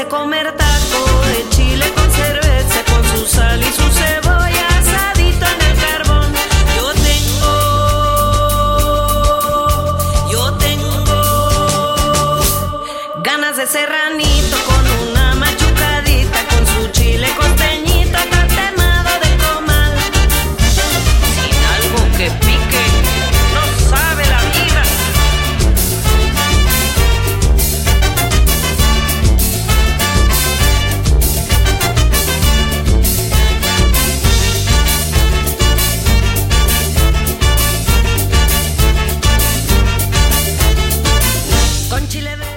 de comer taco de chile con cerveza, con su sal y su cebolla asadito en el carbón. Yo tengo ganas de serranito con una machucadita, con su chile costeñito tatemado de comal. Sin algo que pique, no sabe la vida. Con chile verde.